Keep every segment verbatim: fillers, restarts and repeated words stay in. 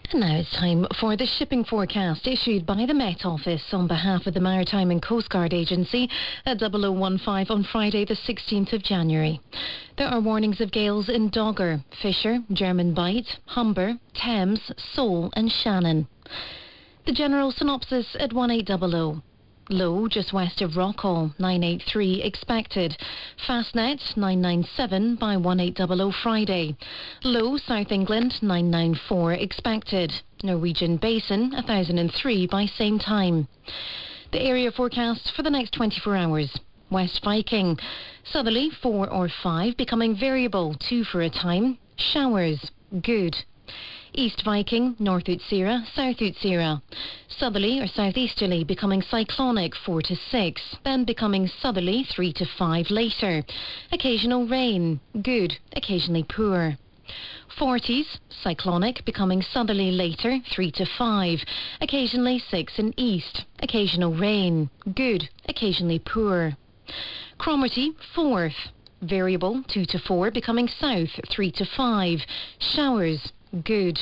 And now it's time for the shipping forecast issued by the Met Office on behalf of the Maritime and Coast Guard Agency at double oh one five on Friday the sixteenth of January. There are warnings of gales in Dogger, Fisher, German Bight, Humber, Thames, Sole and Shannon. The general synopsis at one eight hundred. Low just west of Rockall, nine eight three expected. Fastnet nine nine seven by one eight hundred Friday. Low South England nine nine four expected. Norwegian Basin one thousand three by same time. The area forecast for the next twenty-four hours. West Viking, southerly four or five, becoming variable two for a time. Showers, good. East Viking, North Utsira, South Utsira. Southerly or southeasterly becoming cyclonic four to six, then becoming southerly three to five later. Occasional rain, good, occasionally poor. Forties, cyclonic becoming southerly later three to five, occasionally six in east. Occasional rain, good, occasionally poor. Cromarty, fourth, variable two to four becoming south three to five. Showers, good.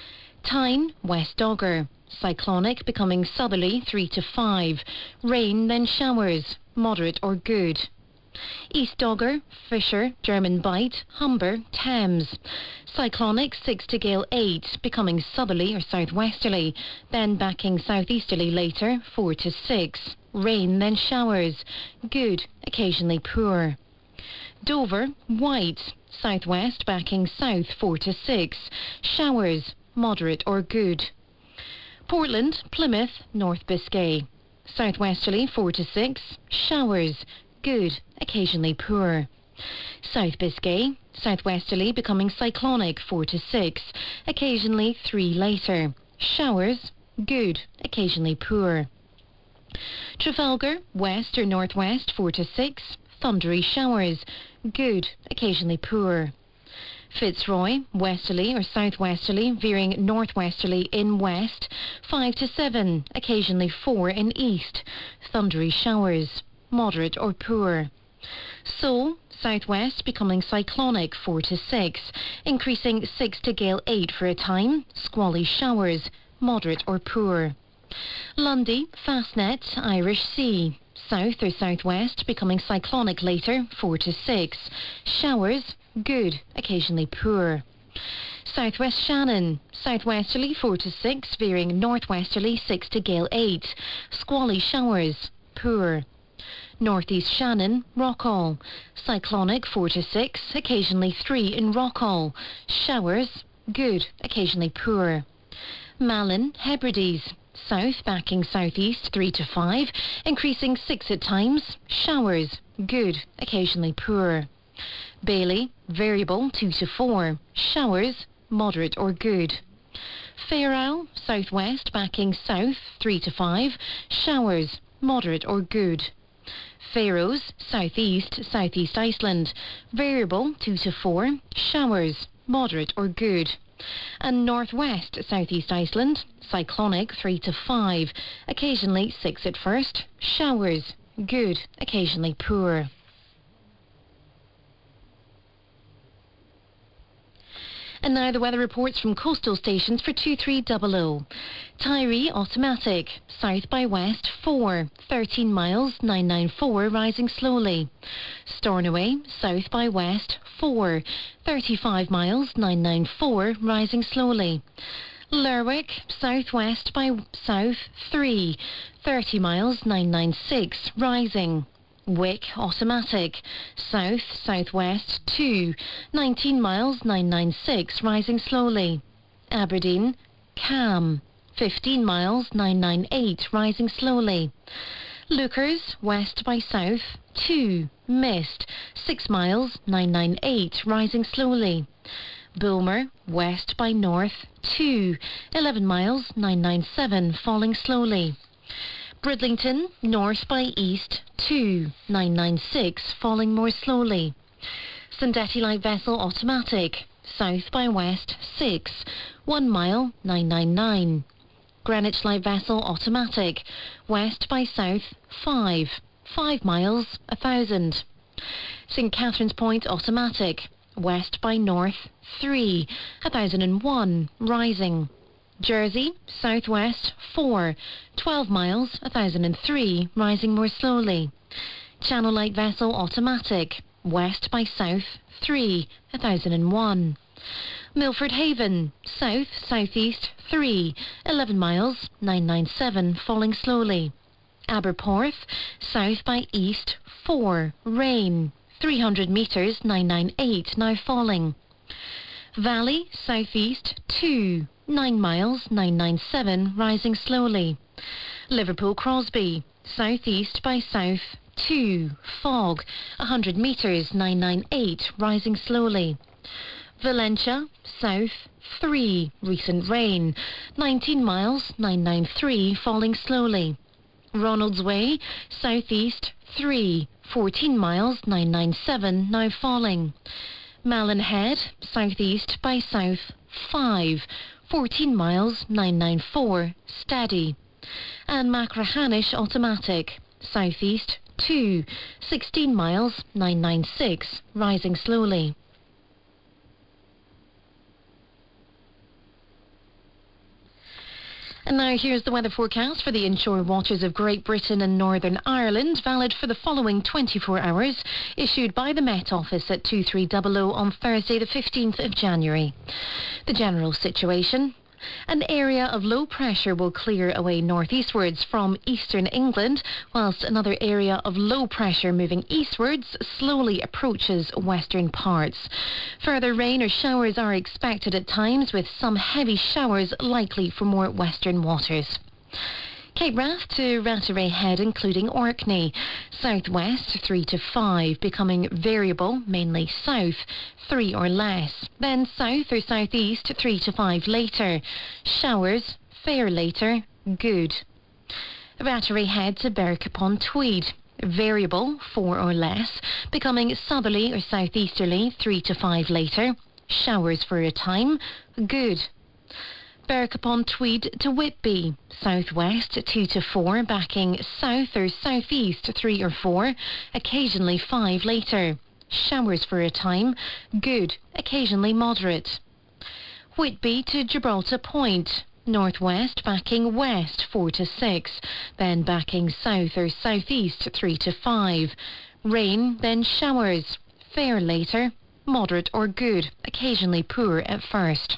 Tyne, West Dogger, cyclonic becoming southerly three to five. Rain then showers, moderate or good. East Dogger, Fisher, German Bight, Humber, Thames. Cyclonic six to gale eight, becoming southerly or southwesterly, then backing southeasterly later four to six. Rain then showers, good, occasionally poor. Dover, White, southwest backing south four to six. Showers, moderate or good. Portland, Plymouth, North Biscay, southwesterly four to six. Showers, good, occasionally poor. South Biscay, southwesterly becoming cyclonic four to six. Occasionally three later. Showers, good, occasionally poor. Trafalgar, west or northwest four to six. Thundery showers, good, occasionally poor. Fitzroy, westerly or southwesterly, veering northwesterly in west, five to seven, occasionally four in east. Thundery showers, moderate or poor. Sole, southwest becoming cyclonic four to six, increasing six to gale eight for a time. Squally showers, moderate or poor. Lundy, Fastnet, Irish Sea, south or southwest becoming cyclonic later four to six. Showers, good, occasionally poor. Southwest Shannon, southwesterly four to six, veering northwesterly six to gale eight. Squally showers, poor. Northeast Shannon, Rockall, cyclonic four to six, occasionally three in Rockall. Showers, good, occasionally poor. Malin, Hebrides, south backing southeast three to five, increasing six at times. Showers, good, occasionally poor. Bailey, variable two to four. Showers, moderate or good. Fair Isle, southwest backing south three to five. Showers, moderate or good. Faroes, southeast, southeast Iceland, variable two to four. Showers, moderate or good. And northwest southeast Iceland, cyclonic three to five, occasionally six at first. Showers, good, occasionally poor. And now the weather reports from coastal stations for two three hundred. Tyree, automatic, south by west four, thirteen miles, nine nine four, rising slowly. Stornoway, south by west four, thirty-five miles, nine nine four, rising slowly. Lerwick, southwest by south three, thirty miles, nine nine six, rising. Wick, automatic, south southwest two, nineteen miles, nine nine six, rising slowly. Aberdeen, calm, fifteen miles, nine nine eight, rising slowly. Lookers, west by south two, mist, six miles, nine nine eight, rising slowly. Bulmer, west by north two, eleven miles, nine nine seven, falling slowly. Bridlington, north by east two, nine nine six, falling more slowly. Sandeti light vessel automatic, south by west six, one mile, nine nine nine. Greenwich light vessel automatic, west by south five, five miles, one thousand. St Catherine's Point automatic, west by north three, one thousand one, rising. Jersey, southwest, four, twelve miles, one thousand three, rising more slowly. Channel light vessel automatic, west by south, three, one thousand one. Milford Haven, south, southeast, three, eleven miles, nine ninety-seven, falling slowly. Aberporth, south by east, four, rain, three hundred metres, nine ninety-eight, now falling. Valley, southeast, two, nine miles, nine ninety-seven, rising slowly. Liverpool Crosby, southeast by south, two, fog, one hundred metres, nine ninety-eight, rising slowly. Valentia, south, three, recent rain, nineteen miles, nine ninety-three, falling slowly. Ronalds Way, southeast, three, fourteen miles, nine ninety-seven, now falling. Malin Head, southeast by south, five, fourteen miles, nine ninety-four, steady. And Machrihanish automatic, southeast, two, sixteen miles, nine ninety-six, rising slowly. And now here's the weather forecast for the inshore waters of Great Britain and Northern Ireland, valid for the following twenty-four hours, issued by the Met Office at two three hundred on Thursday the fifteenth of January. The general situation. An area of low pressure will clear away northeastwards from eastern England, whilst another area of low pressure moving eastwards slowly approaches western parts. Further rain or showers are expected at times, with some heavy showers likely for more western waters. Cape Wrath to Ratteray Head, including Orkney. Southwest three to five, becoming variable, mainly south, three or less. Then south or southeast three to five later. Showers, fair later, good. Ratteray Head to Berwick upon Tweed. Variable, four or less, becoming southerly or southeasterly three to five later. Showers for a time, good. Berwick upon Tweed to Whitby, southwest two to four, backing south or southeast three or four, occasionally five later. Showers for a time, good, occasionally moderate. Whitby to Gibraltar Point, northwest backing west four to six, then backing south or southeast three to five. Rain, then showers, fair later, moderate or good, occasionally poor at first.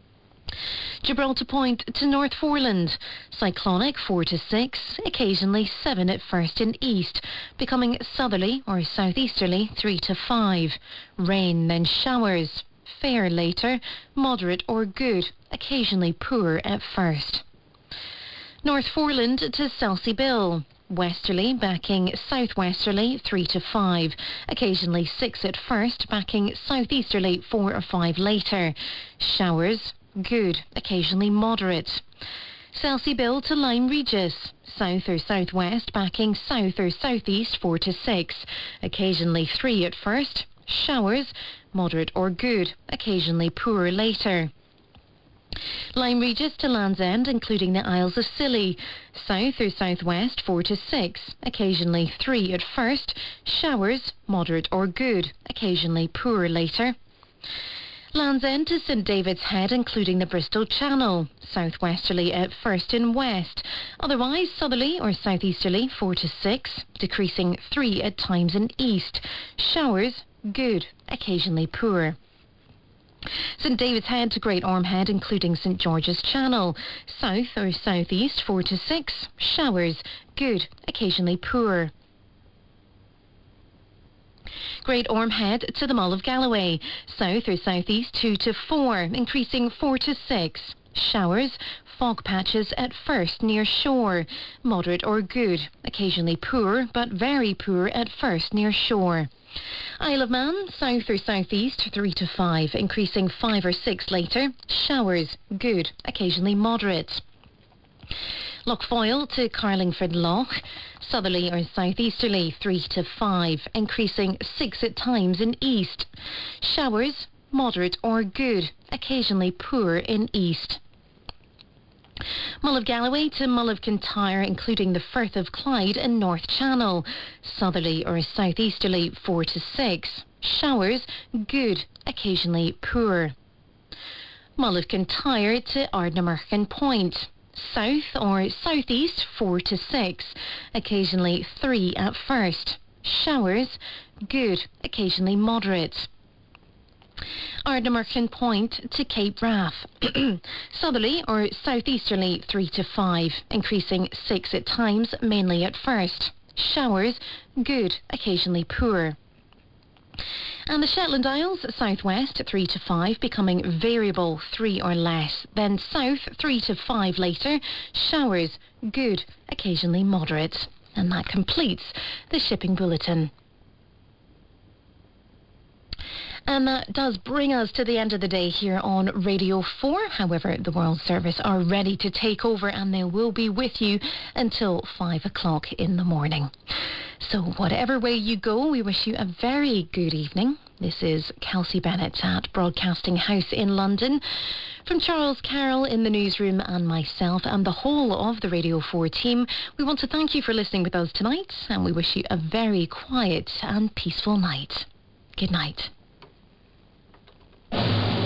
Gibraltar Point to North Foreland, cyclonic four to six, occasionally seven at first in east, becoming southerly or southeasterly three to five. Rain, then showers, fair later, moderate or good, occasionally poor at first. North Foreland to Selsey Bill, westerly backing southwesterly three to five, occasionally six at first, backing southeasterly four or five later. Showers, good, occasionally moderate. Selsey Bill to Lyme Regis, south or southwest backing south or southeast four to six, occasionally three at first. Showers, moderate or good, occasionally poor later. Lyme Regis to Land's End, including the Isles of Scilly, south or southwest four to six, occasionally three at first. Showers, moderate or good, occasionally poor later. Land's End to St David's Head, including the Bristol Channel, southwesterly at first in west, otherwise southerly or southeasterly four to six, decreasing three at times in east. Showers, good, occasionally poor. St David's Head to Great Orme Head, including St George's Channel, south or southeast four to six, showers, good, occasionally poor. Great Orme Head to the Mull of Galloway, south or southeast two to four, increasing four to six. Showers, fog patches at first near shore, moderate or good, occasionally poor but very poor at first near shore. Isle of Man, south or southeast three to five, increasing five or six later. Showers, good, occasionally moderate. Lochfoyle to Carlingford Loch, southerly or southeasterly three to five, increasing six at times in east. Showers, moderate or good, occasionally poor in east. Mull of Galloway to Mull of Kintyre, including the Firth of Clyde and North Channel, southerly or southeasterly four to six. Showers, good, occasionally poor. Mull of Kintyre to Ardnamurchan Point. South or southeast four to six, occasionally three at first. Showers, good, occasionally moderate. Ardnamurchan Point to Cape Wrath. Southerly or southeasterly three to five, increasing six at times, mainly at first. Showers, good, occasionally poor. And the Shetland Isles, southwest three to five, becoming variable three or less. Then south three to five later. Showers, good, occasionally moderate. And that completes the shipping bulletin. And that does bring us to the end of the day here on Radio four. However, the World Service are ready to take over and they will be with you until five o'clock in the morning. So whatever way you go, we wish you a very good evening. This is Kelsey Bennett at Broadcasting House in London. From Charles Carroll in the newsroom and myself and the whole of the Radio four team, we want to thank you for listening with us tonight, and we wish you a very quiet and peaceful night. Good night.